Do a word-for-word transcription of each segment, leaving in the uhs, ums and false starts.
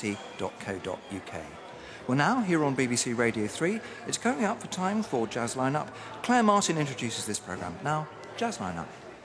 c dot co dot u k. Well, now, here on B B C Radio three, it's coming up for time for Jazz Lineup. Claire Martin introduces this programme. Now, Jazz Lineup.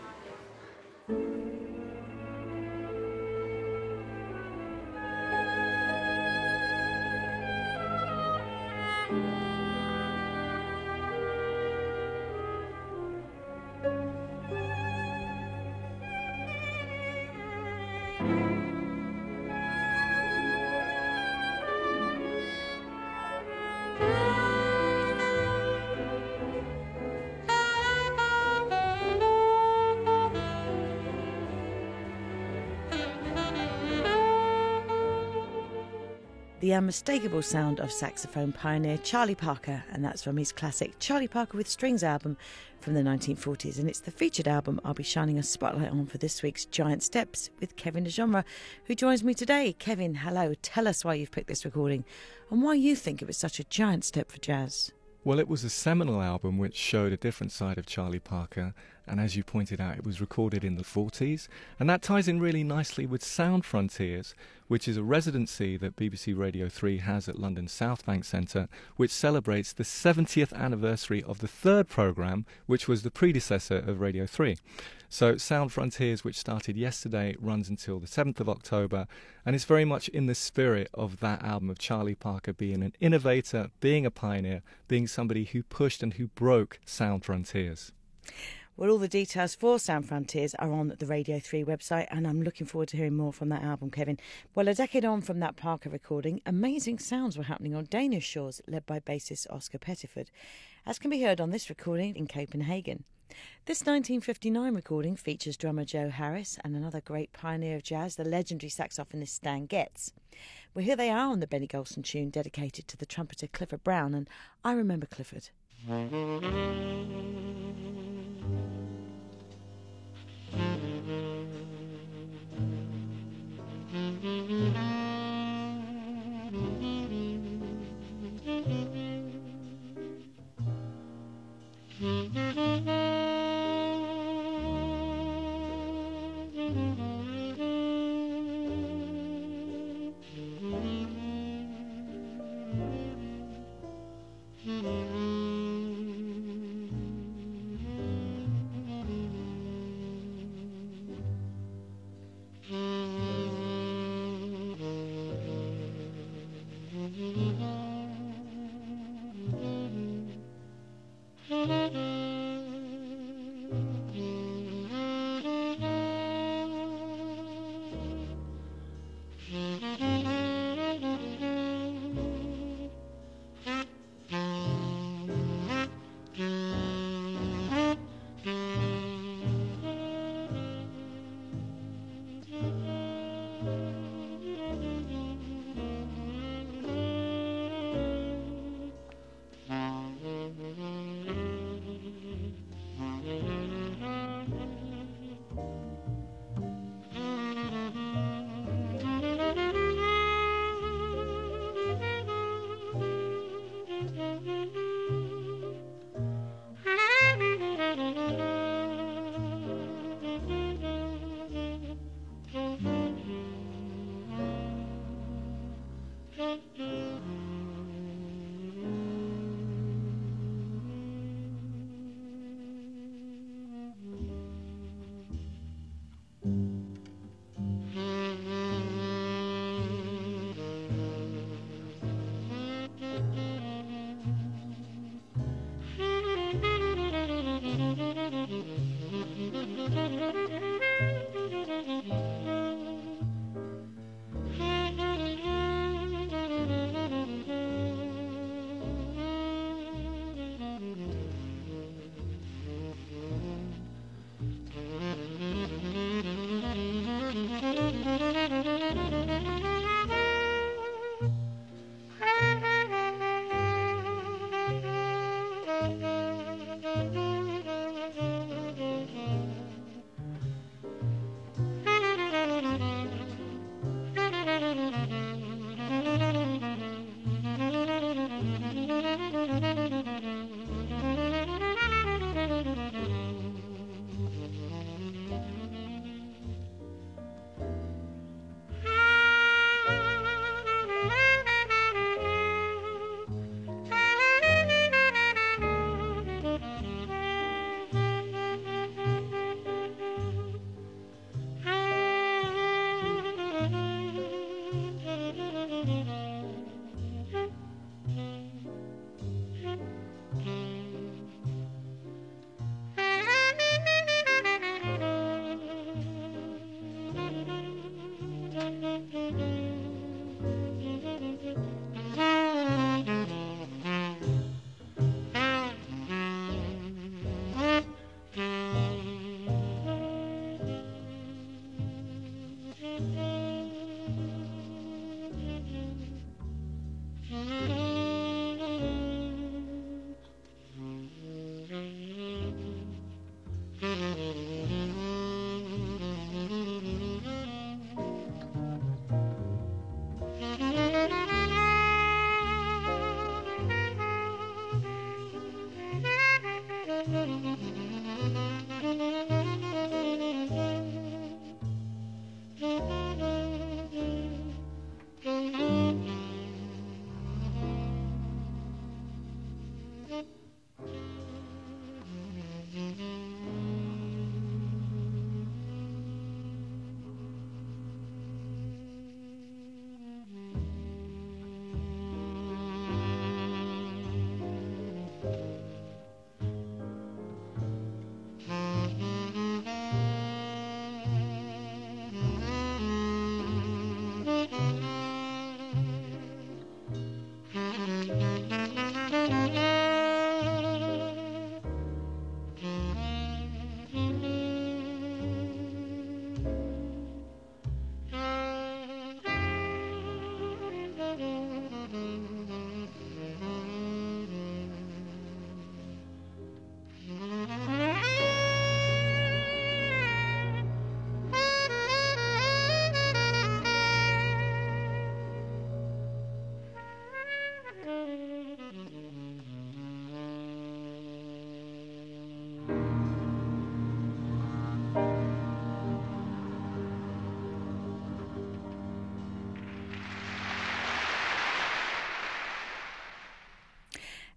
The unmistakable sound of saxophone pioneer Charlie Parker, and that's from his classic Charlie Parker with Strings album from the nineteen forties, and it's the featured album I'll be shining a spotlight on for this week's Giant Steps with Kevin de Genre, who joins me today. Kevin, hello. Tell us why you've picked this recording and why you think it was such a giant step for jazz. Well, it was a seminal album which showed a different side of Charlie Parker, and as you pointed out, it was recorded in the forties, and that ties in really nicely with Sound Frontiers, which is a residency that B B C Radio three has at London's South Bank Centre, which celebrates the seventieth anniversary of the third programme, which was the predecessor of Radio three. So Sound Frontiers, which started yesterday, runs until the seventh of October, and it's very much in the spirit of that album of Charlie Parker being an innovator, being a pioneer, being somebody who pushed and who broke Sound Frontiers. Well, all the details for Sound Frontiers are on the Radio three website, and I'm looking forward to hearing more from that album, Kevin. Well, a decade on from that Parker recording, amazing sounds were happening on Danish shores, led by bassist Oscar Pettiford, as can be heard on this recording in Copenhagen. This nineteen fifty-nine recording features drummer Joe Harris and another great pioneer of jazz, the legendary saxophonist Stan Getz. Well, here they are on the Benny Golson tune dedicated to the trumpeter Clifford Brown, and I Remember Clifford.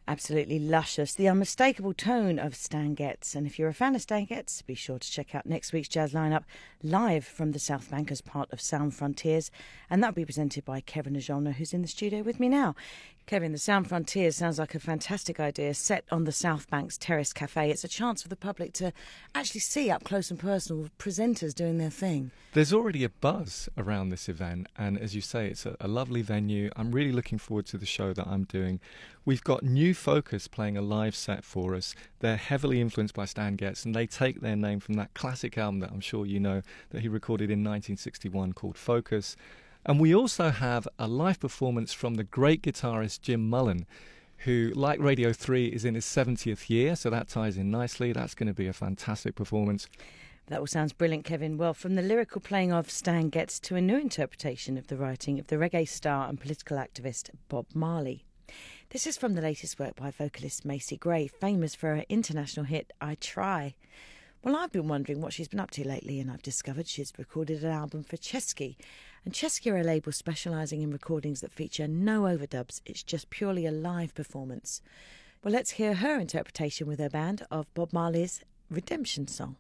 Absolutely luscious. The unmistakable tone of Stan Getz. And if you're a fan of Stan Getz, be sure to check out next week's jazz lineup live from the South Bank as part of Sound Frontiers. And that'll be presented by Kevin Ajonah, who's in the studio with me now. Kevin, the Sound Frontiers sounds like a fantastic idea, set on the South Bank's Terrace Cafe. It's a chance for the public to actually see up close and personal presenters doing their thing. There's already a buzz around this event, and as you say, it's a, a lovely venue. I'm really looking forward to the show that I'm doing. We've got New Focus playing a live set for us. They're heavily influenced by Stan Getz, and they take their name from that classic album that I'm sure you know that he recorded in nineteen sixty-one called Focus. And we also have a live performance from the great guitarist Jim Mullen, who, like Radio three, is in his seventieth year, so that ties in nicely. That's going to be a fantastic performance. That all sounds brilliant, Kevin. Well, from the lyrical playing of Stan Getz to a new interpretation of the writing of the reggae star and political activist Bob Marley. This is from the latest work by vocalist Macy Gray, famous for her international hit I Try. Well, I've been wondering what she's been up to lately, and I've discovered she's recorded an album for Chesky. And Chesky are a label specialising in recordings that feature no overdubs. It's just purely a live performance. Well, let's hear her interpretation with her band of Bob Marley's Redemption Song.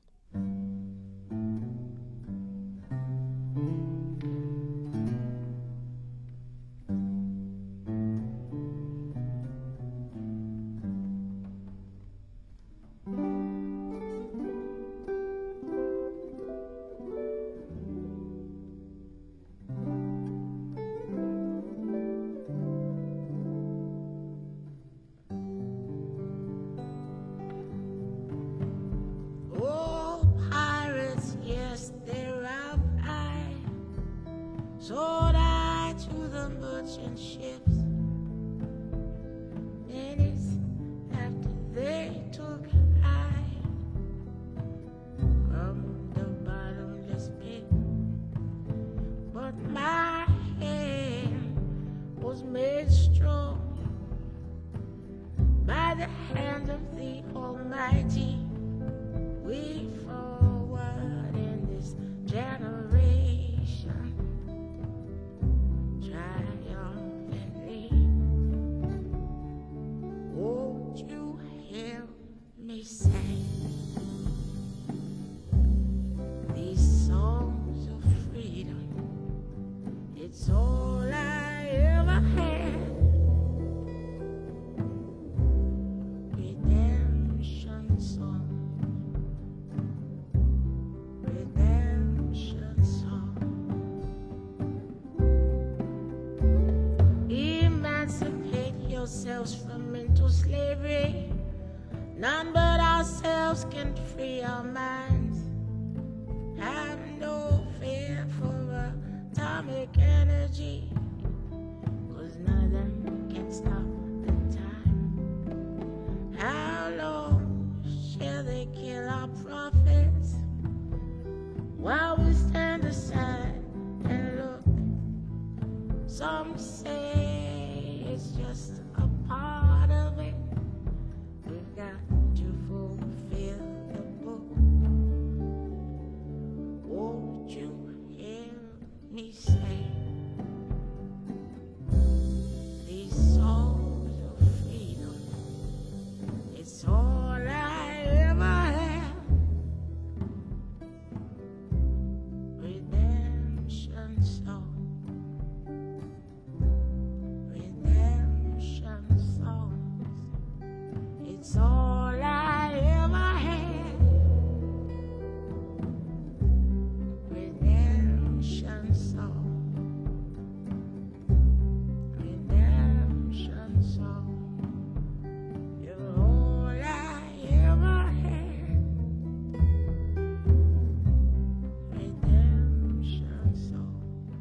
Sold I to the merchant ships. Minutes after they took I from the bottomless pit, but my hand was made strong by the hand of the Almighty. We forward in this generation triumphantly. Won't you hear me sing these songs of freedom? It's all I ever had. Redemption song. Redemption song. Emancipate yourselves from mental slavery. None but ourselves can free our minds. Have no fear for atomic energy, 'cause none of them can stop the time. How long shall they kill our prophets while we stand aside and look? Some say it's just a part of it. We've got to fulfill the book. Won't you hear me say these songs of freedom? It's all I ever had. Redemption song. Redemption songs. It's all I ever had. Redemption song. Redemption song. You're all I ever had. Redemption song.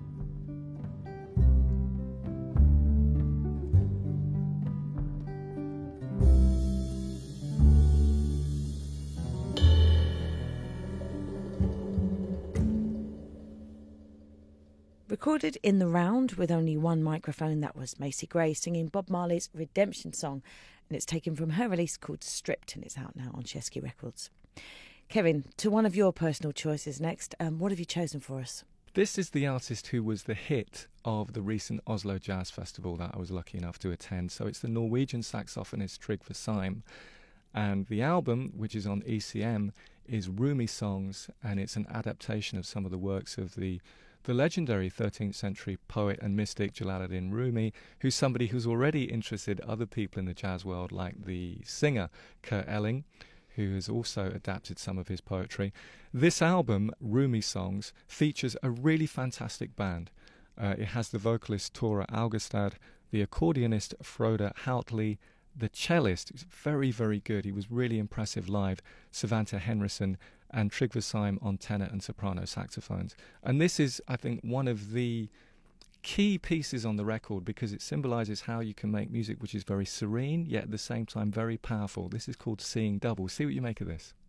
Recorded in the round with only one microphone, that was Macy Gray singing Bob Marley's Redemption Song, and it's taken from her release called Stripped, and it's out now on Chesky Records. Kevin, to one of your personal choices next, um, what have you chosen for us? This is the artist who was the hit of the recent Oslo Jazz Festival that I was lucky enough to attend. So it's the Norwegian saxophonist Trygve Seim. And the album, which is on E C M, is Rumi Songs, and it's an adaptation of some of the works of the the legendary thirteenth century poet and mystic Jalaluddin Rumi, who's somebody who's already interested other people in the jazz world, like the singer Kurt Elling, who has also adapted some of his poetry. This album, Rumi Songs, features a really fantastic band. Uh, it has the vocalist Tora Augustad, the accordionist Frode Houtley, the cellist, who's very, very good. He was really impressive live, Savanta Henriksen, and Trygve Seim on tenor and soprano saxophones. And this is, I think, one of the key pieces on the record because it symbolises how you can make music which is very serene, yet at the same time very powerful. This is called Seeing Double. See what you make of this.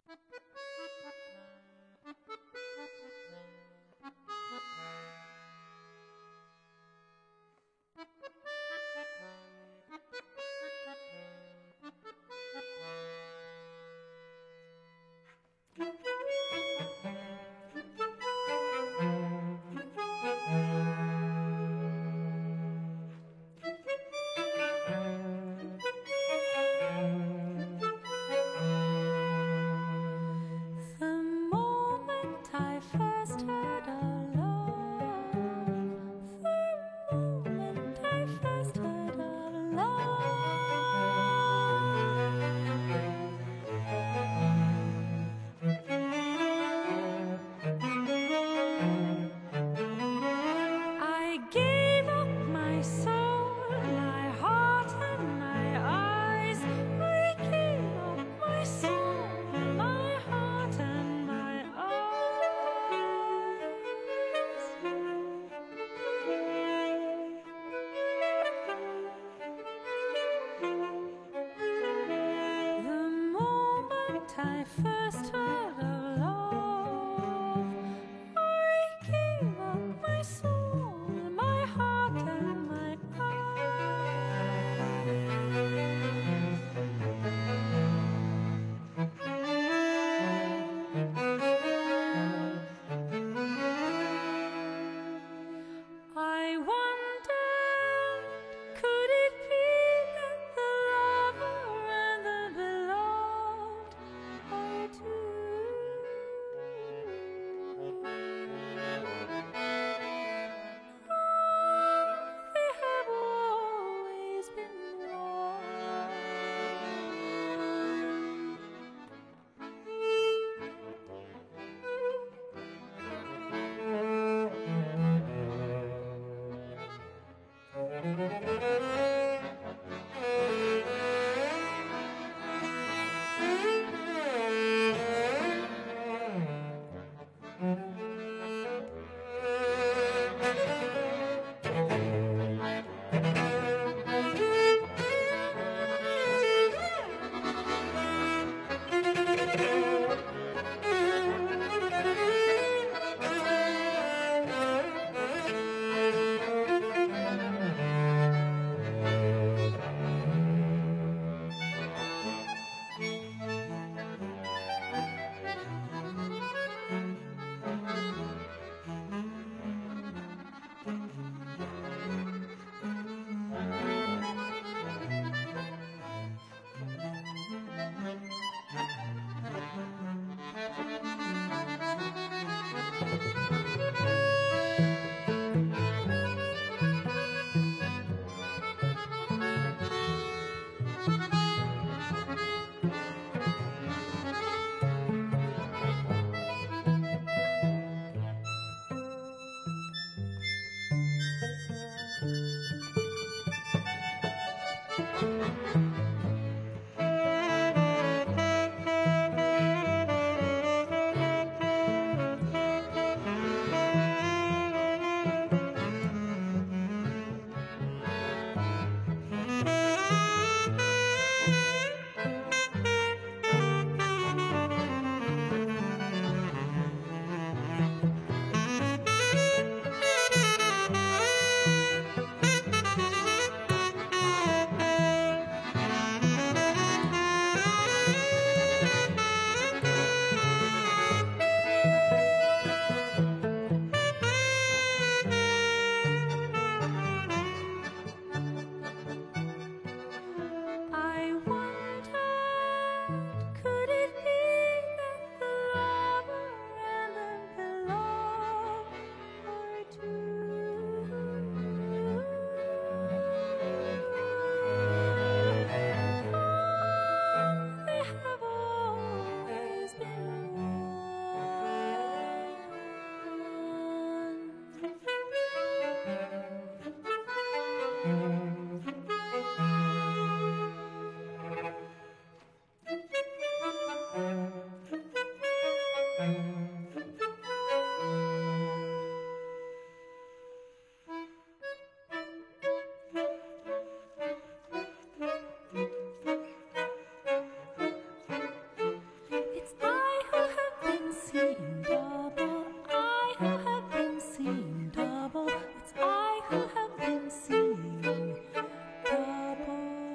It's I who have been seeing double. I who have been seeing double. It's I who have been seeing double.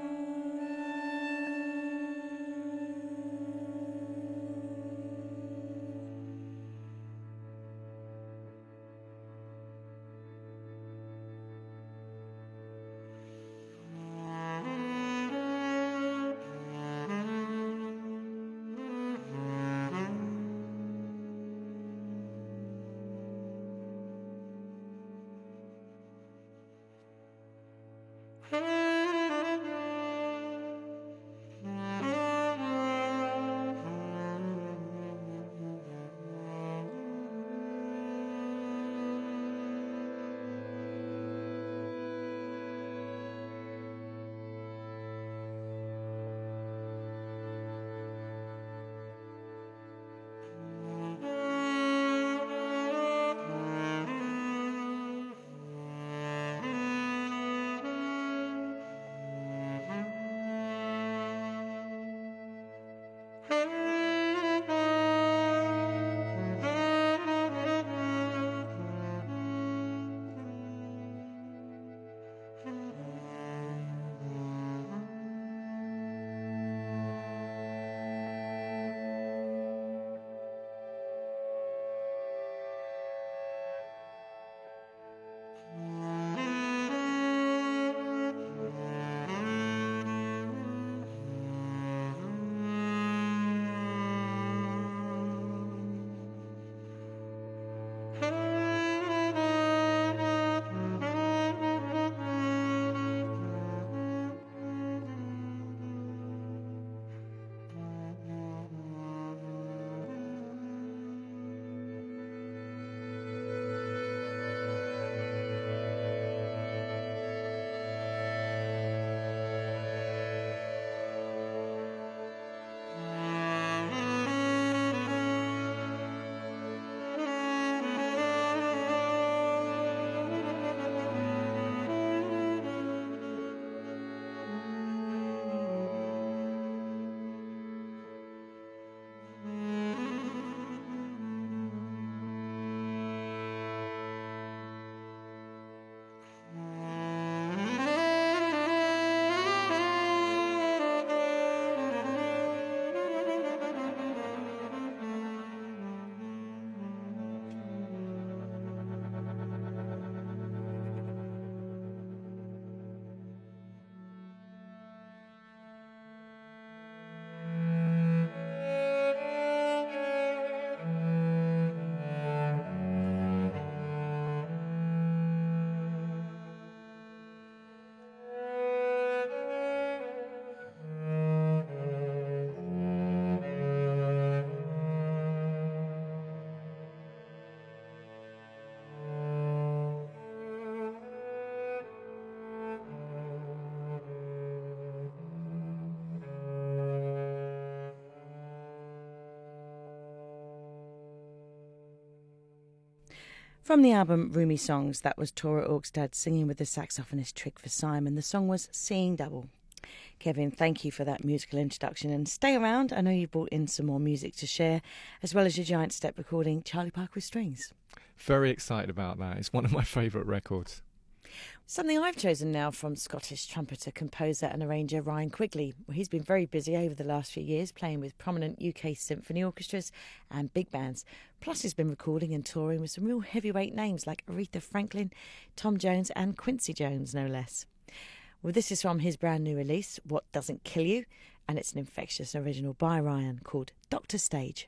From the album Rumi Songs, that was Tora Orkstad singing with the saxophonist Trygve Simon. The song was Seeing Double. Kevin, thank you for that musical introduction, and stay around. I know you brought in some more music to share, as well as your giant step recording, Charlie Parker with Strings. Very excited about that. It's one of my favourite records. Something I've chosen now from Scottish trumpeter, composer and arranger Ryan Quigley. Well, he's been very busy over the last few years, playing with prominent U K symphony orchestras and big bands. Plus he's been recording and touring with some real heavyweight names like Aretha Franklin, Tom Jones and Quincy Jones, no less. Well, this is from his brand new release, What Doesn't Kill You, and it's an infectious original by Ryan called Doctor Stage.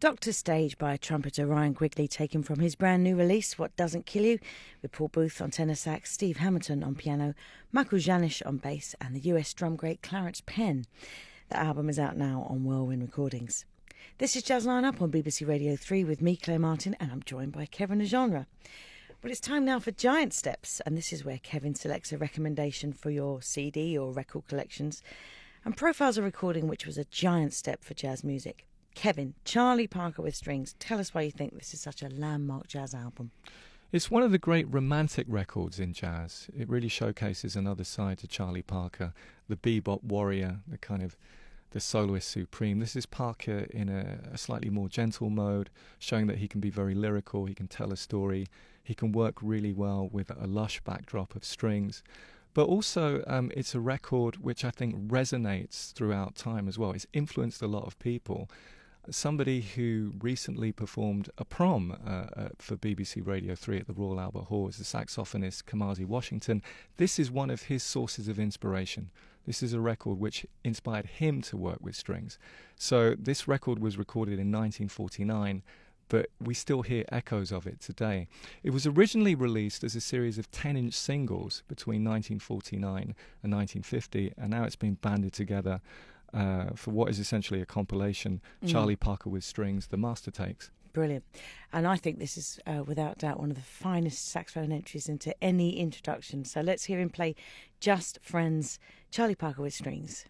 Doctor Stage by trumpeter Ryan Quigley, taken from his brand new release, What Doesn't Kill You, with Paul Booth on tenor sax, Steve Hamilton on piano, Michael Janisch on bass, and the U S drum great Clarence Penn. The album is out now on Whirlwind Recordings. This is Jazz Line Up on B B C Radio three with me, Claire Martin, and I'm joined by Kevin Legendre. Well, it's time now for Giant Steps, and this is where Kevin selects a recommendation for your C D or record collections and profiles a recording which was a giant step for jazz music. Kevin, Charlie Parker with Strings, tell us why you think this is such a landmark jazz album. It's one of the great romantic records in jazz. It really showcases another side to Charlie Parker, the bebop warrior, the kind of the soloist supreme. This is Parker in a, a slightly more gentle mode, showing that he can be very lyrical, he can tell a story, he can work really well with a lush backdrop of strings. But also, um, it's a record which I think resonates throughout time as well. It's influenced a lot of people. Somebody who recently performed a prom uh, uh, for B B C Radio three at the Royal Albert Hall is the saxophonist Kamasi Washington. This is one of his sources of inspiration. This is a record which inspired him to work with strings. So this record was recorded in nineteen forty-nine, but we still hear echoes of it today. It was originally released as a series of ten-inch singles between nineteen forty-nine and nineteen fifty, and now it's been banded together uh, for what is essentially a compilation, mm. Charlie Parker with Strings, the Master Takes. Brilliant. And I think this is, uh, without doubt, one of the finest saxophone entries into any introduction. So let's hear him play Just Friends, Charlie Parker with Strings.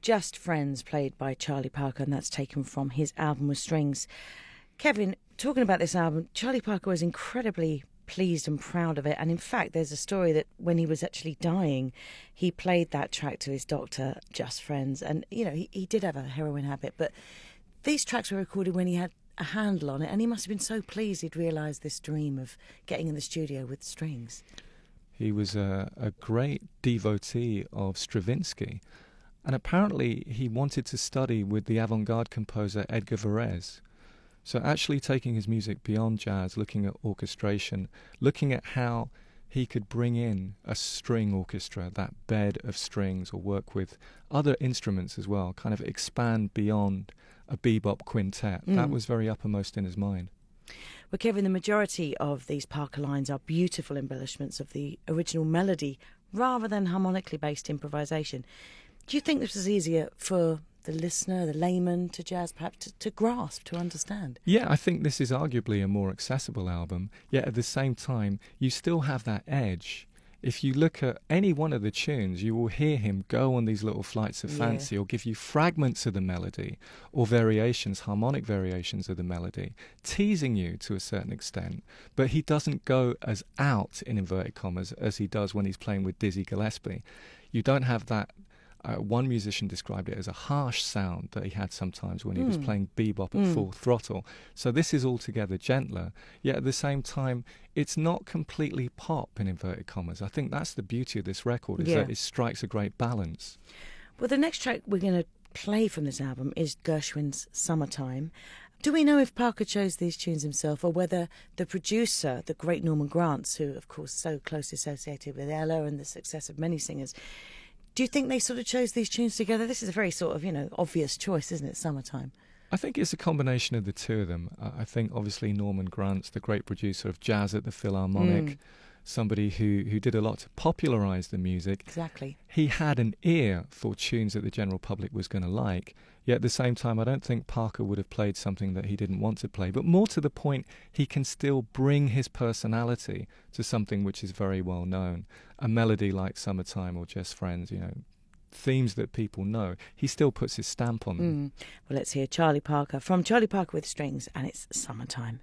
Just Friends, played by Charlie Parker, and that's taken from his album with Strings. Kevin, talking about this album, Charlie Parker was incredibly pleased and proud of it, and in fact there's a story that when he was actually dying, he played that track to his doctor, Just Friends, and you know, he, he did have a heroin habit, but these tracks were recorded when he had a handle on it, and he must have been so pleased he'd realised this dream of getting in the studio with Strings. He was a, a great devotee of Stravinsky, and apparently he wanted to study with the avant-garde composer Edgar Varese. So actually taking his music beyond jazz, looking at orchestration, looking at how he could bring in a string orchestra, that bed of strings, or work with other instruments as well, kind of expand beyond a bebop quintet. Mm. That was very uppermost in his mind. Well, Kevin, the majority of these Parker lines are beautiful embellishments of the original melody rather than harmonically based improvisation. Do you think this was easier for the listener, the layman to jazz, perhaps to, to grasp, to understand? Yeah, I think this is arguably a more accessible album, yet at the same time, you still have that edge. If you look at any one of the tunes, you will hear him go on these little flights of fancy, yeah, or give you fragments of the melody or variations, harmonic variations of the melody, teasing you to a certain extent. But he doesn't go as out, in inverted commas, as he does when he's playing with Dizzy Gillespie. You don't have that. Uh, one musician described it as a harsh sound that he had sometimes when he mm. was playing bebop at mm. full throttle. So this is altogether gentler, yet at the same time, it's not completely pop, in inverted commas. I think that's the beauty of this record, is yeah. that it strikes a great balance. Well, the next track we're going to play from this album is Gershwin's Summertime. Do we know if Parker chose these tunes himself, or whether the producer, the great Norman Granz, who, of course, so closely associated with Ella and the success of many singers, do you think they sort of chose these tunes together? This is a very sort of, you know, obvious choice, isn't it, Summertime? I think it's a combination of the two of them. Uh, I think, obviously, Norman Granz, the great producer of jazz at the Philharmonic, mm. somebody who, who did a lot to popularise the music. Exactly. He had an ear for tunes that the general public was going to like. Yet at the same time, I don't think Parker would have played something that he didn't want to play. But more to the point, he can still bring his personality to something which is very well known. A melody like Summertime or Just Friends, you know, themes that people know. He still puts his stamp on them. Mm. Well, let's hear Charlie Parker from Charlie Parker with Strings, and it's Summertime.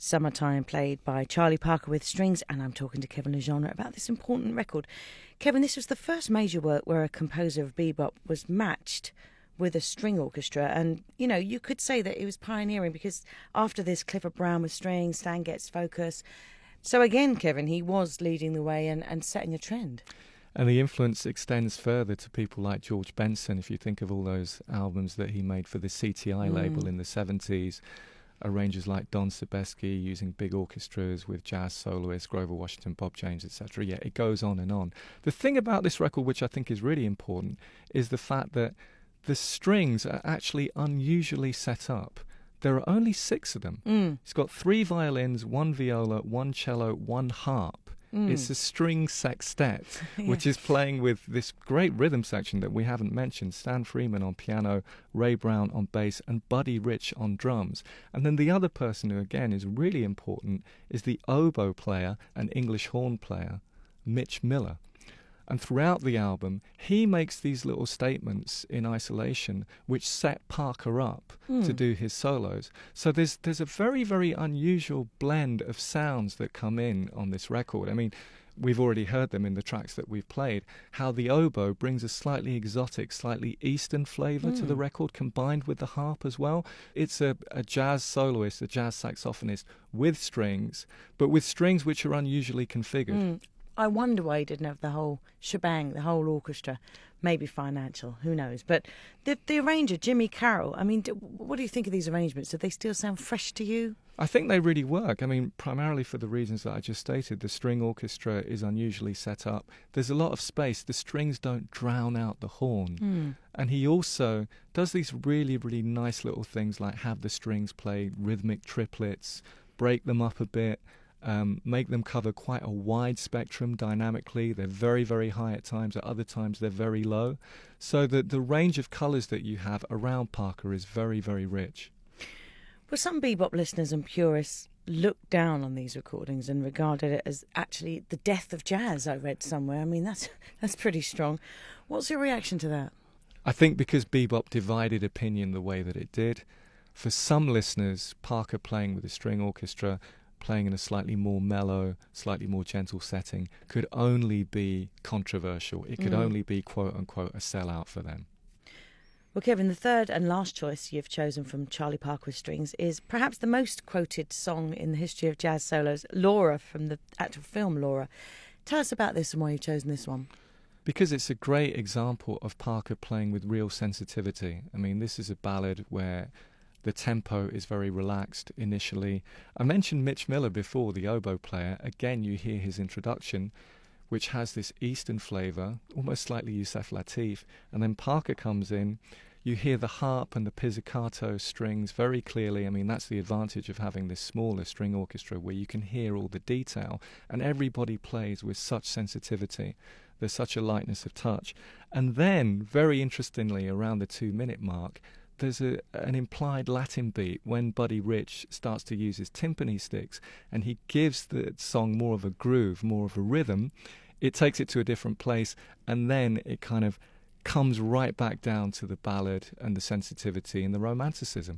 Summertime, played by Charlie Parker with strings, and I'm talking to Kevin Legendre about this important record. Kevin, this was the first major work where a composer of bebop was matched with a string orchestra, and, you know, you could say that it was pioneering, because after this, Clifford Brown with strings, Stan Getz Focus. So again, Kevin, he was leading the way and, and setting a trend. And the influence extends further to people like George Benson, if you think of all those albums that he made for the C T I mm. label in the seventies. Arrangers like Don Sebesky using big orchestras with jazz soloists, Grover Washington, Bob James, et cetera. Yeah, it goes on and on. The thing about this record, which I think is really important, is the fact that the strings are actually unusually set up. There are only six of them. Mm. It's got three violins, one viola, one cello, one harp. Mm. It's a string sextet, yeah. which is playing with this great rhythm section that we haven't mentioned. Stan Freeman on piano, Ray Brown on bass, and Buddy Rich on drums. And then the other person who, again, is really important is the oboe player and English horn player, Mitch Miller. And throughout the album, he makes these little statements in isolation which set Parker up mm. to do his solos. So there's there's a very, very unusual blend of sounds that come in on this record. I mean, we've already heard them in the tracks that we've played, how the oboe brings a slightly exotic, slightly Eastern flavour mm. to the record, combined with the harp as well. It's a, a jazz soloist, a jazz saxophonist with strings, but with strings which are unusually configured. Mm. I wonder why he didn't have the whole shebang, the whole orchestra. Maybe financial, who knows. But the the arranger, Jimmy Carroll, I mean, do, what do you think of these arrangements? Do they still sound fresh to you? I think they really work. I mean, primarily for the reasons that I just stated. The string orchestra is unusually set up. There's a lot of space. The strings don't drown out the horn. Mm. And he also does these really, really nice little things like have the strings play rhythmic triplets, break them up a bit, Um, make them cover quite a wide spectrum dynamically. They're very, very high at times. At other times, they're very low. So the, the range of colours that you have around Parker is very, very rich. Well, some bebop listeners and purists look down on these recordings and regarded it as actually the death of jazz, I read somewhere. I mean, that's that's pretty strong. What's your reaction to that? I think because bebop divided opinion the way that it did, for some listeners, Parker playing with a string orchestra, playing in a slightly more mellow, slightly more gentle setting, could only be controversial. It could mm. only be, quote-unquote, a sellout for them. Well, Kevin, the third and last choice you've chosen from Charlie Parker with strings is perhaps the most quoted song in the history of jazz solos, Laura, from the actual film Laura. Tell us about this and why you've chosen this one. Because it's a great example of Parker playing with real sensitivity. I mean, this is a ballad where the tempo is very relaxed initially. I mentioned Mitch Miller before, the oboe player. Again, you hear his introduction, which has this Eastern flavour, almost slightly Yusef Lateef. And then Parker comes in. You hear the harp and the pizzicato strings very clearly. I mean, that's the advantage of having this smaller string orchestra where you can hear all the detail. And everybody plays with such sensitivity. There's such a lightness of touch. And then, very interestingly, around the two-minute mark, there's a, an implied Latin beat when Buddy Rich starts to use his timpani sticks and he gives the song more of a groove, more of a rhythm. It takes it to a different place, and then it kind of comes right back down to the ballad and the sensitivity and the romanticism.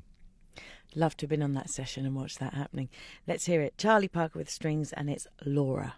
Love to have been on that session and watch that happening. Let's hear it. Charlie Parker with strings, and it's Laura.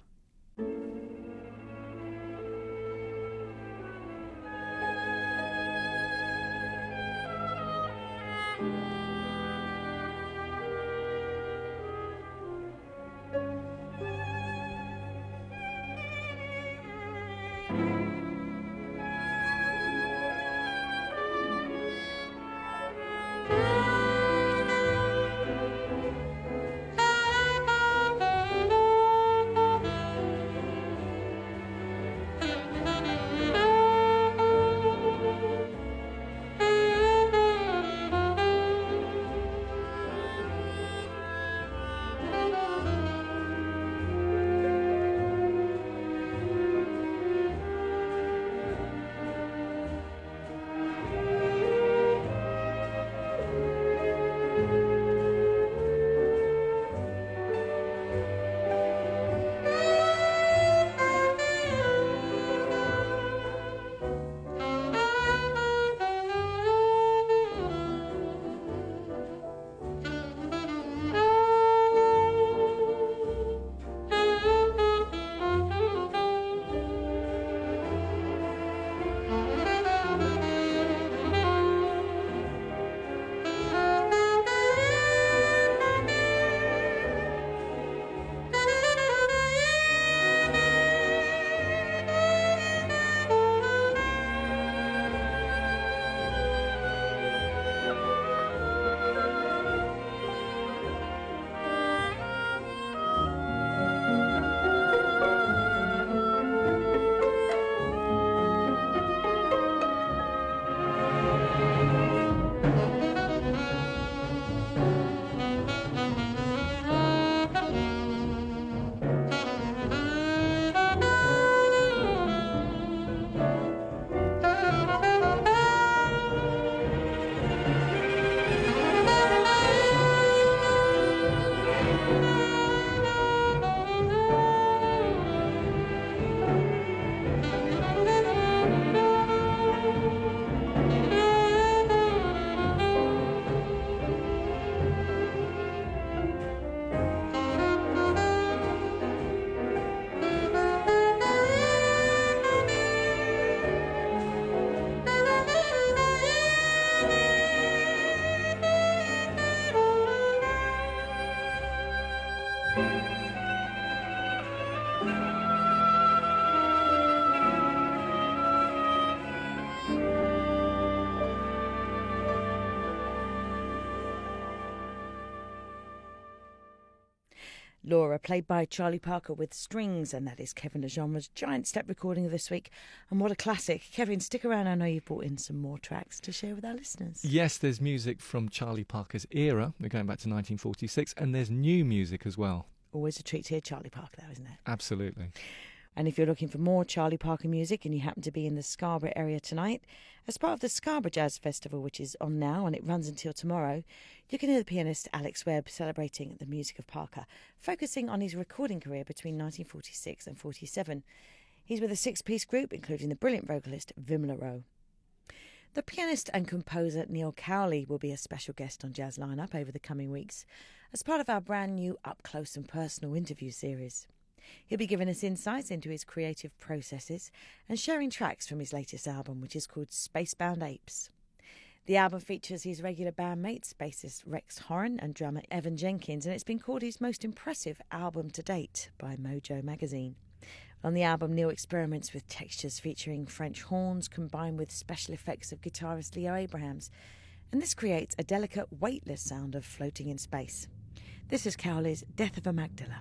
Laura, played by Charlie Parker with strings, and that is Kevin Legenre's Giant Step recording of this week. And what a classic. Kevin, stick around. I know you've brought in some more tracks to share with our listeners. Yes, there's music from Charlie Parker's era. We're going back to nineteen forty-six, and there's new music as well. Always a treat to hear Charlie Parker, though, isn't it? Absolutely. And if you're looking for more Charlie Parker music and you happen to be in the Scarborough area tonight, as part of the Scarborough Jazz Festival, which is on now and it runs until tomorrow, you can hear the pianist Alex Webb celebrating the music of Parker, focusing on his recording career between nineteen forty-six and forty-seven. He's with a six-piece group, including the brilliant vocalist Vimla Rowe. The pianist and composer Neil Cowley will be a special guest on Jazz Lineup over the coming weeks as part of our brand new Up Close and Personal interview series. He'll be giving us insights into his creative processes and sharing tracks from his latest album, which is called Spacebound Apes. The album features his regular bandmates, bassist Rex Horan and drummer Evan Jenkins, and it's been called his most impressive album to date by Mojo magazine. On the album, Neil experiments with textures featuring French horns combined with special effects of guitarist Leo Abrahams, and this creates a delicate, weightless sound of floating in space. This is Cowley's Death of a Magdala.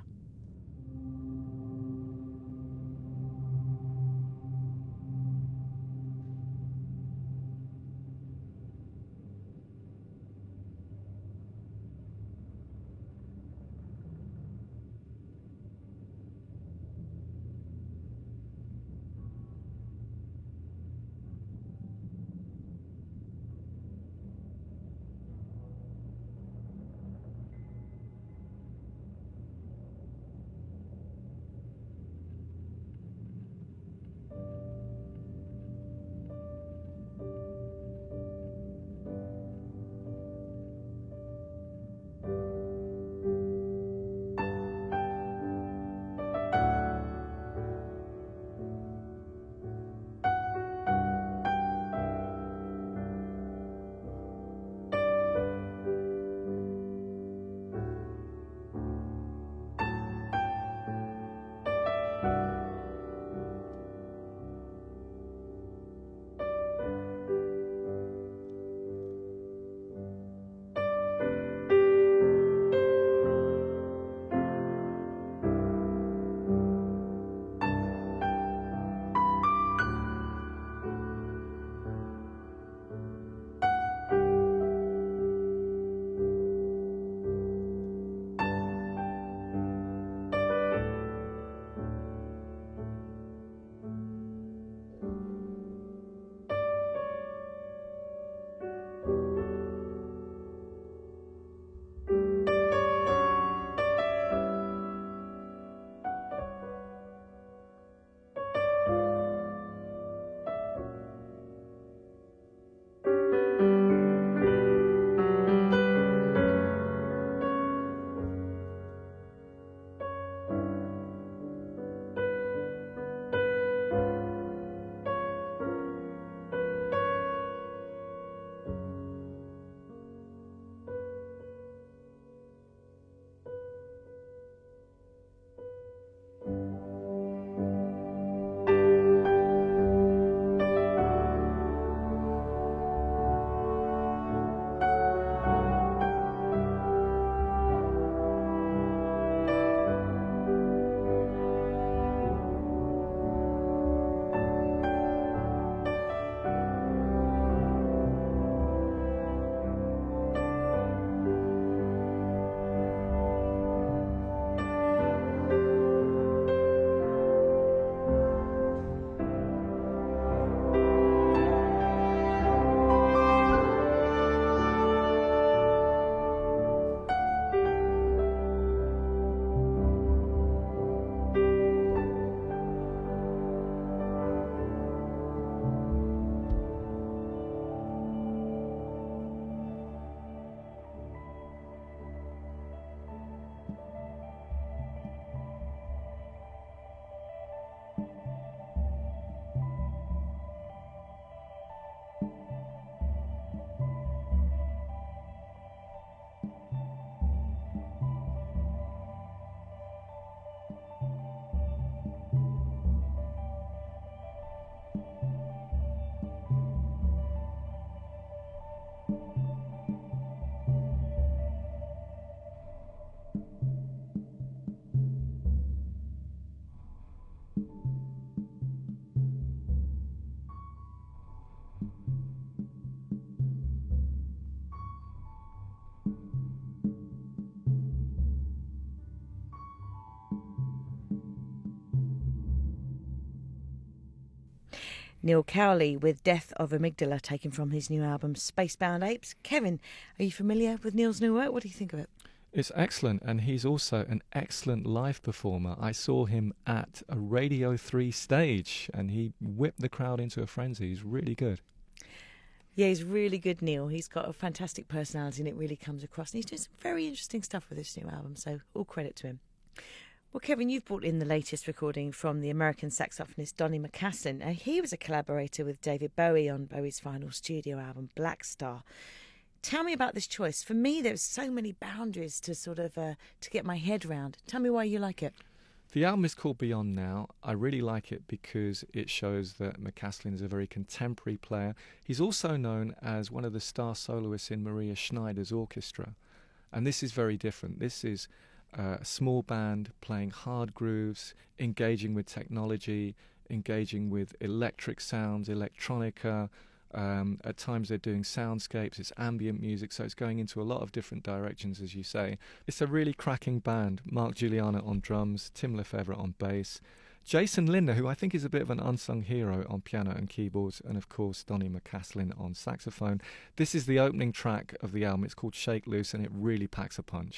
Neil Cowley with Death of Amygdala, taken from his new album Spacebound Apes. Kevin, are you familiar with Neil's new work? What do you think of it? It's excellent, and he's also an excellent live performer. I saw him at a Radio three stage, and he whipped the crowd into a frenzy. He's really good. Yeah, he's really good, Neil. He's got a fantastic personality, and it really comes across. And he's doing some very interesting stuff with this new album, so all credit to him. Well, Kevin, you've brought in the latest recording from the American saxophonist Donny McCaslin. Uh, he was a collaborator with David Bowie on Bowie's final studio album, Black Star. Tell me about this choice. For me, there's so many boundaries to sort of uh, to get my head around. Tell me why you like it. The album is called Beyond Now. I really like it because it shows that McCaslin is a very contemporary player. He's also known as one of the star soloists in Maria Schneider's orchestra. And this is very different. This is uh, a small band playing hard grooves, engaging with technology, engaging with electric sounds, electronica. Um, at times they're doing soundscapes, it's ambient music, so it's going into a lot of different directions, as you say. It's a really cracking band. Mark Juliana on drums, Tim Lefevre on bass, Jason Lindner, who I think is a bit of an unsung hero on piano and keyboards, and of course Donny McCaslin on saxophone. This is the opening track of the album. It's called Shake Loose, and it really packs a punch.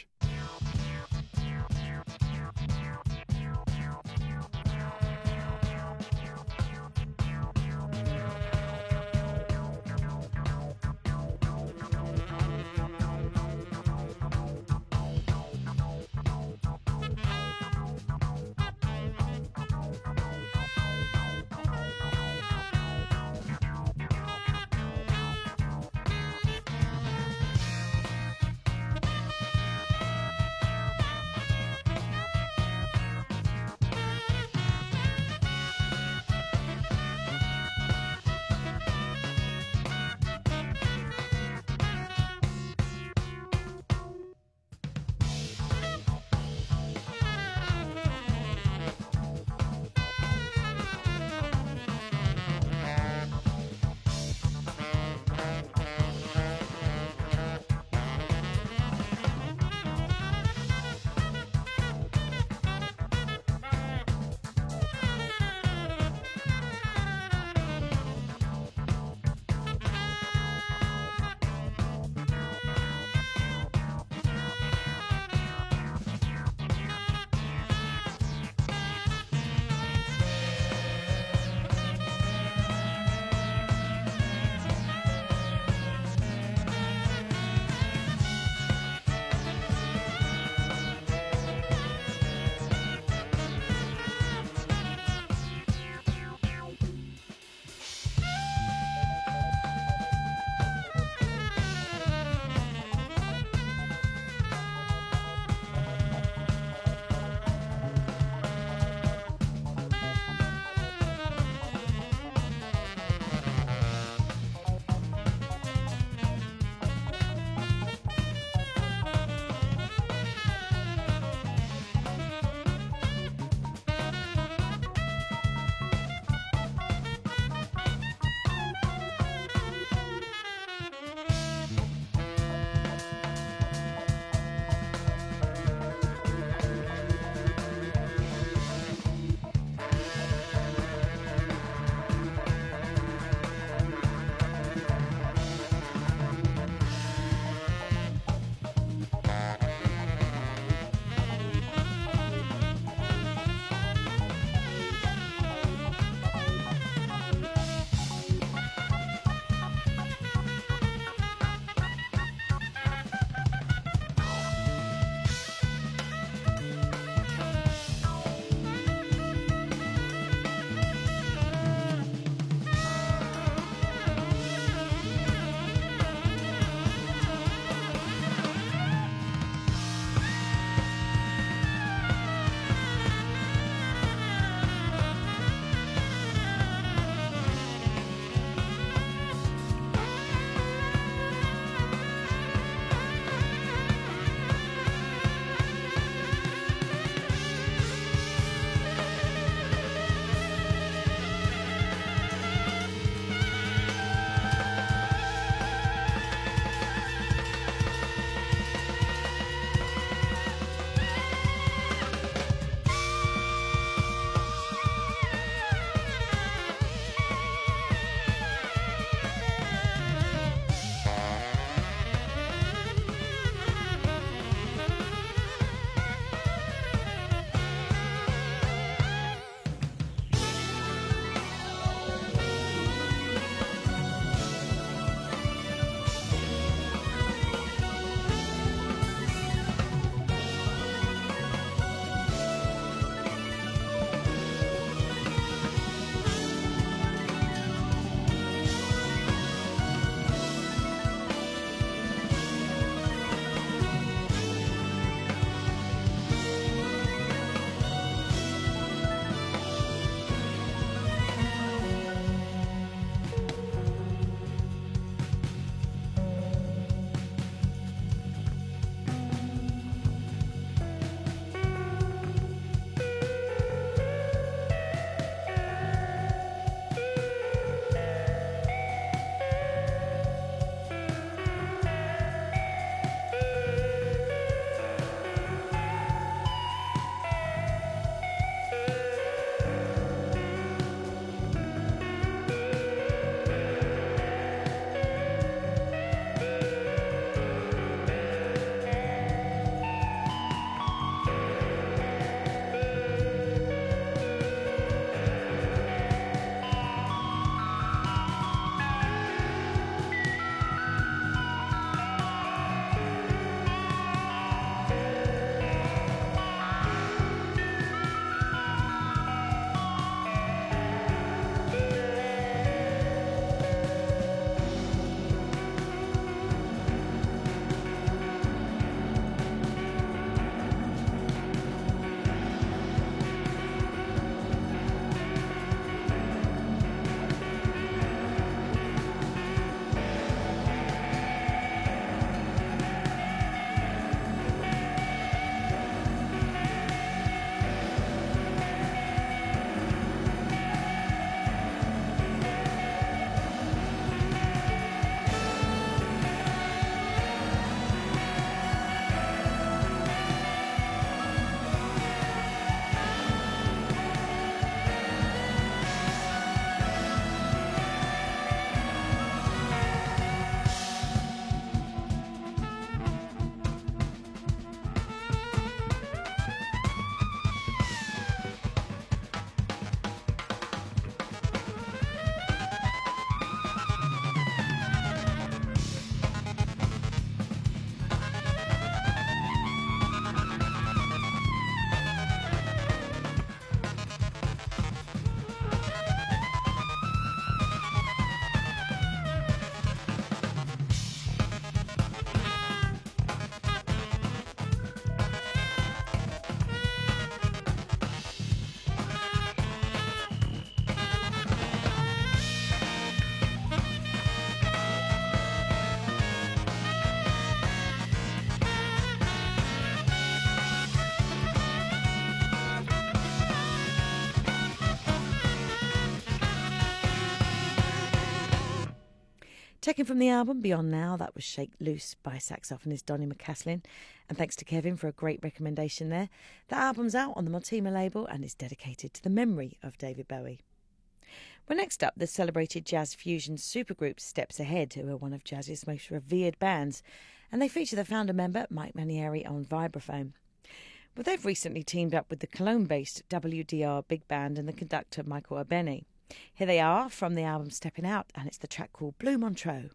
Taken from the album Beyond Now, that was Shake Loose by saxophonist Donny McCaslin. And thanks to Kevin for a great recommendation there. The album's out on the Multima label and is dedicated to the memory of David Bowie. Well, next up, the celebrated jazz fusion supergroup Steps Ahead, who are one of jazz's most revered bands, and they feature the founder member Mike Manieri on vibraphone. Well, they've recently teamed up with the Cologne-based W D R Big Band and the conductor Michael Urbeni. Here they are from the album Stepping Out, and it's the track called Blue Montreux.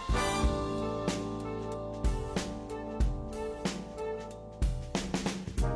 Blue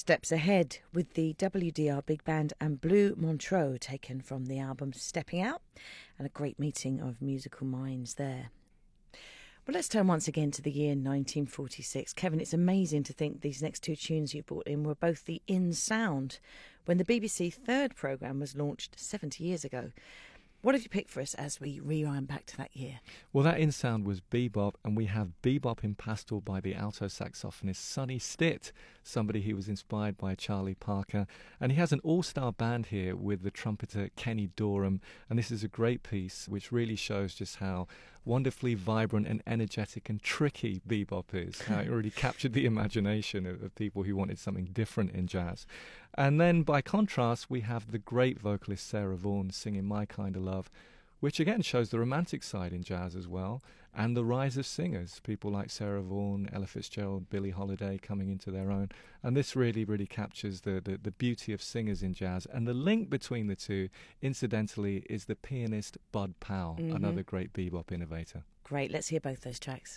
Steps Ahead with the W D R Big Band and Blue Montreux, taken from the album Stepping Out, and a great meeting of musical minds there. Well, let's turn once again to the year nineteen forty-six. Kevin, it's amazing to think these next two tunes you brought in were both the In Sound when the B B C third programme was launched seventy years ago. What have you picked for us as we rewind back to that year? Well, that in sound was bebop, and we have Bebop in Pastel by the alto saxophonist Sonny Stitt, somebody who was inspired by Charlie Parker. And he has an all-star band here with the trumpeter Kenny Dorham, and this is a great piece which really shows just how wonderfully vibrant and energetic and tricky bebop is, how it really captured the imagination of, of people who wanted something different in jazz. And then, by contrast, we have the great vocalist Sarah Vaughan singing My Kind of Love, which again shows the romantic side in jazz as well, and the rise of singers, people like Sarah Vaughan, Ella Fitzgerald, Billie Holiday coming into their own. And this really, really captures the, the, the beauty of singers in jazz. And the link between the two, incidentally, is the pianist Bud Powell, Mm-hmm. another great bebop innovator. Great, let's hear both those tracks.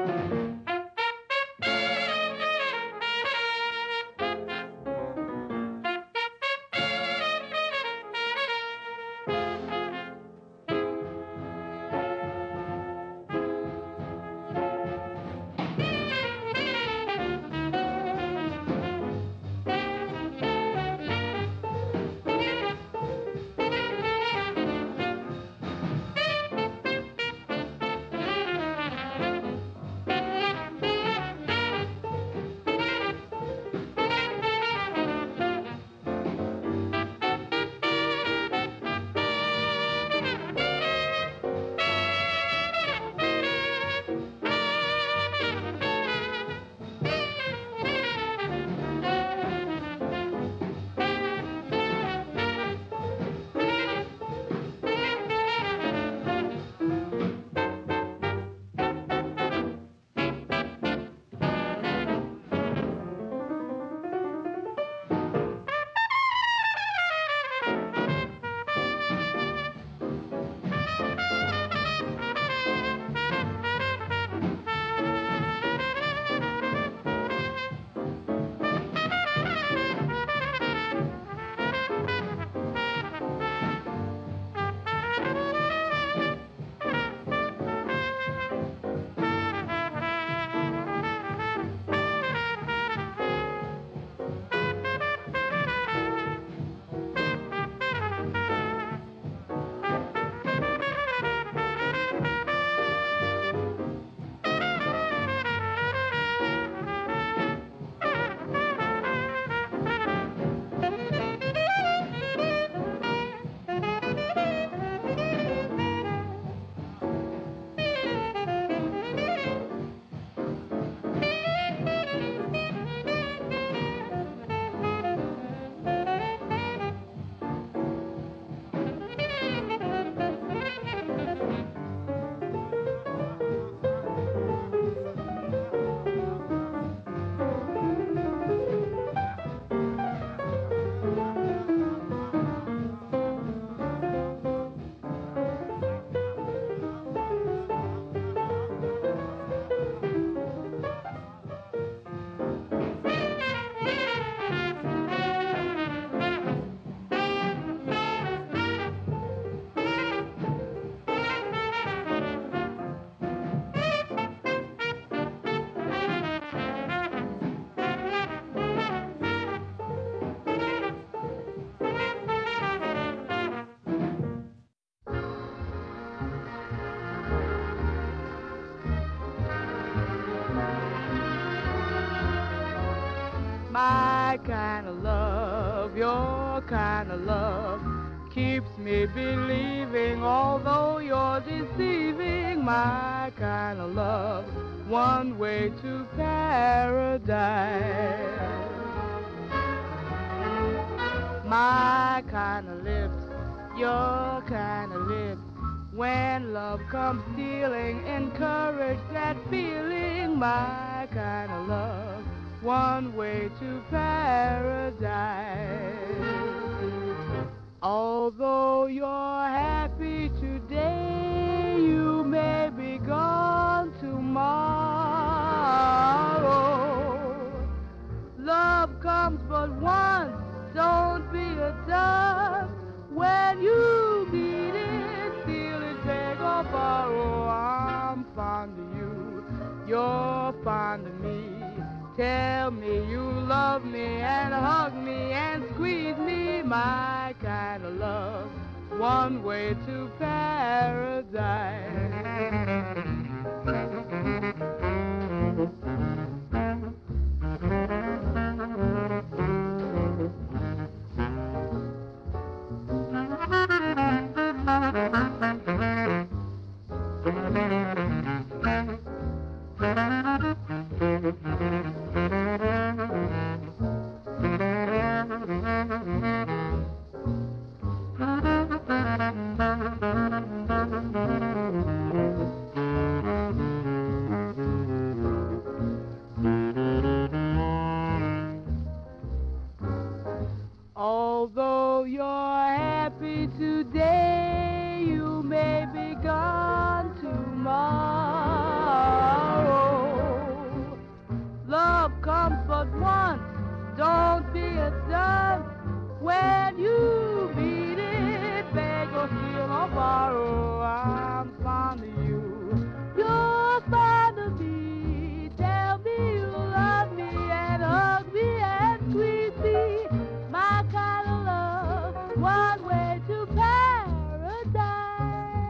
My kind of love, your kind of love, keeps me believing although you're deceiving. My kind of love, one way to paradise. My kind of lips, your kind of lips, when love comes stealing, encourage that feeling. My kind of love, one way to paradise. Although you're happy today, you may be gone tomorrow. Love comes but you're fond of me. Tell me you love me and hug me and squeeze me, my kind of love. One way to paradise. Although you're happy today, you may be gone tomorrow. Love comes but once, don't be a dunce. When you meet it, beg or steal or borrow. I'm fond of you, you're fond of me. Tell me you love me and hug me and squeeze me, my kind of love, one way to paradise.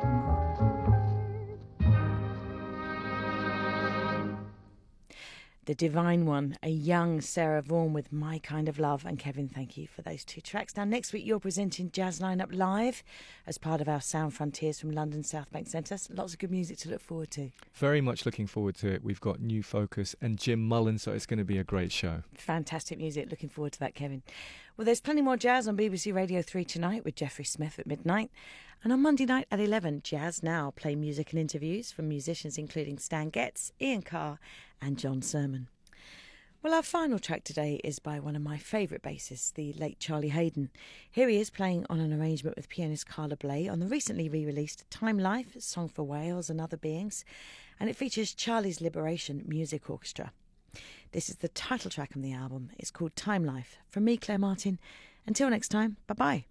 The Divine One, a young Sarah Vaughan with My Kind of Love. And Kevin, thank you for those two tracks. Now, next week you're presenting Jazz Lineup Live as part of our Sound Frontiers from London South Bank Centre. Lots of good music to look forward to. Very much looking forward to it. We've got New Focus and Jim Mullen, so it's going to be a great show. Fantastic music. Looking forward to that, Kevin. Well, there's plenty more jazz on B B C Radio three tonight with Jeffrey Smith at midnight. And on Monday night at eleven, Jazz Now play music and interviews from musicians including Stan Getz, Ian Carr and John Sermon. Well, our final track today is by one of my favourite bassists, the late Charlie Hayden. Here he is playing on an arrangement with pianist Carla Bley on the recently re-released Time Life, Song for Whales and Other Beings, and it features Charlie's Liberation Music Orchestra. This is the title track on the album. It's called Time Life. From me, Claire Martin. Until next time, bye-bye.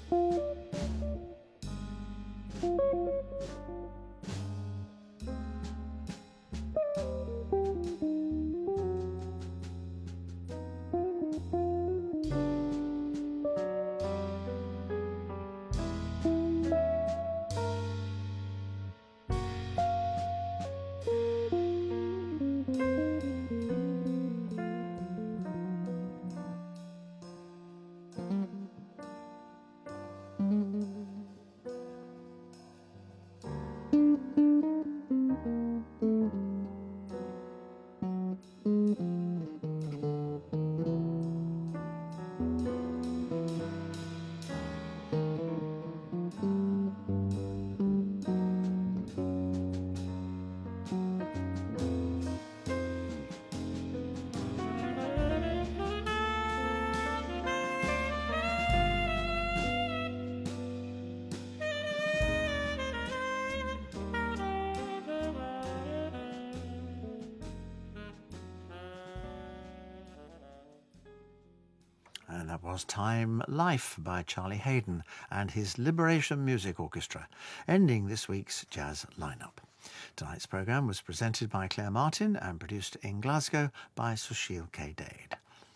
And that was Time Life by Charlie Haydn and his Liberation Music Orchestra, ending this week's jazz lineup. Tonight's programme was presented by Claire Martin and produced in Glasgow by Sushil K. Dade.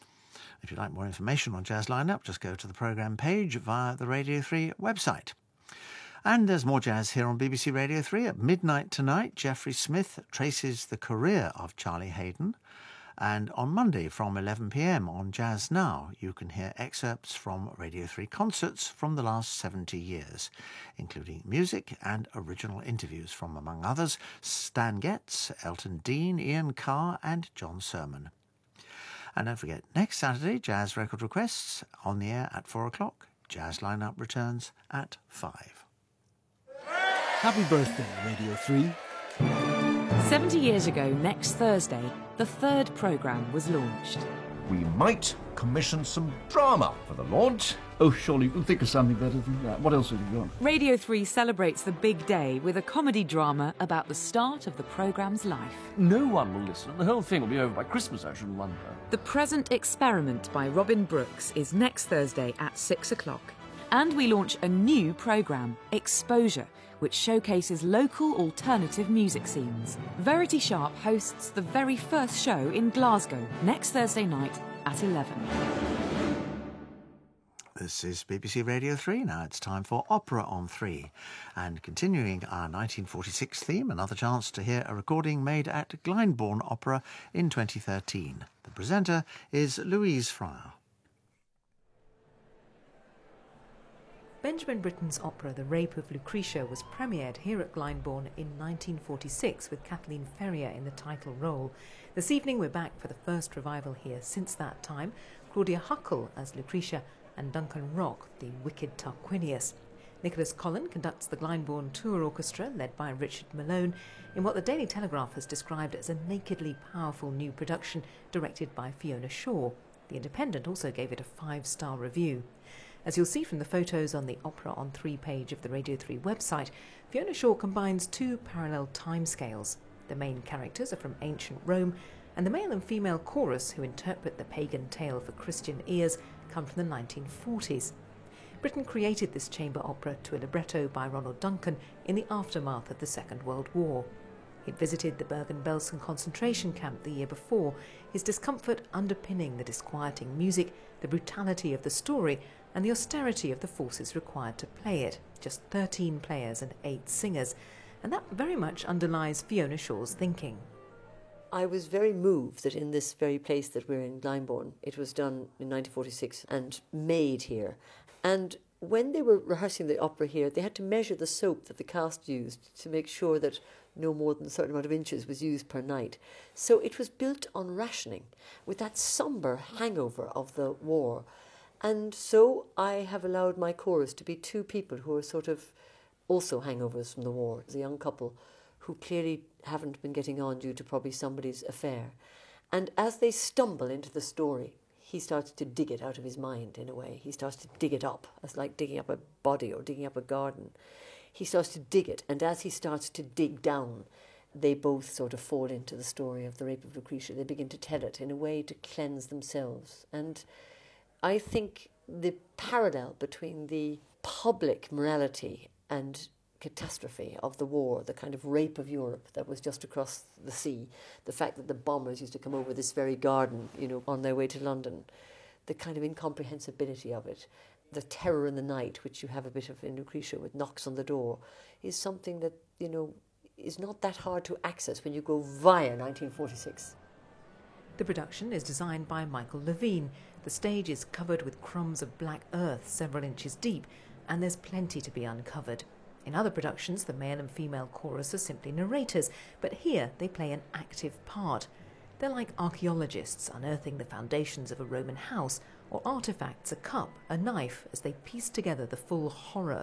If you'd like more information on Jazz Lineup, just go to the programme page via the Radio three website. And there's more jazz here on B B C Radio three. At midnight tonight, Jeffrey Smith traces the career of Charlie Haydn. And on Monday from eleven p m on Jazz Now, you can hear excerpts from Radio three concerts from the last seventy years, including music and original interviews from, among others, Stan Getz, Elton Dean, Ian Carr and John Sermon. And don't forget, next Saturday, Jazz Record Requests on the air at four o'clock. Jazz Lineup returns at five. Happy birthday, Radio three. seventy years ago, next Thursday, the third programme was launched. We might commission some drama for the launch. Oh, surely you can think of something better than that. What else have you got? Radio three celebrates the big day with a comedy drama about the start of the programme's life. No one will listen. The whole thing will be over by Christmas, I should wonder. The Present Experiment by Robin Brooks is next Thursday at six o'clock. And we launch a new programme, Exposure, which showcases local alternative music scenes. Verity Sharp hosts the very first show in Glasgow next Thursday night at eleven. This is B B C Radio three. Now it's time for Opera on three. And continuing our nineteen forty-six theme, another chance to hear a recording made at Glyndebourne Opera in twenty thirteen. The presenter is Louise Fryer. Benjamin Britten's opera The Rape of Lucretia was premiered here at Glyndebourne in nineteen forty-six with Kathleen Ferrier in the title role. This evening we're back for the first revival here since that time. Claudia Huckle as Lucretia and Duncan Rock, the wicked Tarquinius. Nicholas Collin conducts the Glyndebourne Tour Orchestra, led by Richard Malone, in what the Daily Telegraph has described as a nakedly powerful new production directed by Fiona Shaw. The Independent also gave it a five-star review. As you'll see from the photos on the Opera on three page of the Radio three website, Fiona Shaw combines two parallel timescales. The main characters are from ancient Rome, and the male and female chorus who interpret the pagan tale for Christian ears come from the nineteen forties. Britain created this chamber opera to a libretto by Ronald Duncan in the aftermath of the Second World War. He'd visited the Bergen-Belsen concentration camp the year before, his discomfort underpinning the disquieting music, the brutality of the story, and the austerity of the forces required to play it. Just thirteen players and eight singers, and that very much underlies Fiona Shaw's thinking. I was very moved that in this very place that we're in, Glyndebourne, it was done in nineteen forty-six and made here. And when they were rehearsing the opera here, they had to measure the soap that the cast used to make sure that no more than a certain amount of inches was used per night. So it was built on rationing, with that sombre hangover of the war. And so I have allowed my chorus to be two people who are sort of also hangovers from the war. It's a young couple who clearly haven't been getting on due to probably somebody's affair. And as they stumble into the story, he starts to dig it out of his mind in a way. He starts to dig it up, as like digging up a body or digging up a garden. He starts to dig it, and as he starts to dig down, they both sort of fall into the story of the Rape of Lucretia. They begin to tell it in a way to cleanse themselves. And I think the parallel between the public morality and catastrophe of the war, the kind of rape of Europe that was just across the sea, the fact that the bombers used to come over this very garden, you know, on their way to London, the kind of incomprehensibility of it, the terror in the night, which you have a bit of in Lucretia with knocks on the door, is something that, you know, is not that hard to access when you go via nineteen forty-six. The production is designed by Michael Levine. The stage is covered with crumbs of black earth several inches deep, and there's plenty to be uncovered. In other productions, the male and female chorus are simply narrators, but here they play an active part. They're like archaeologists unearthing the foundations of a Roman house, or artefacts, a cup, a knife, as they piece together the full horror